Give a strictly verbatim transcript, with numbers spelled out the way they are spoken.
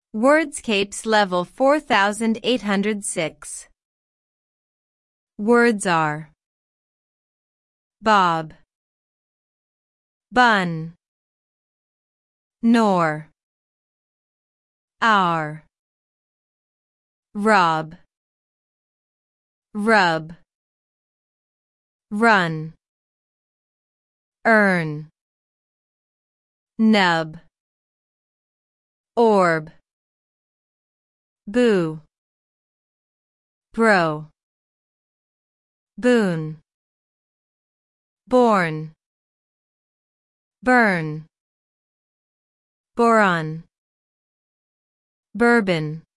Wordscapes level four thousand eight hundred six. Words are bob, bun, nor, our, rob, rub, run, earn, nub, orb, boo, bro, boon, born, burn, boron, bourbon.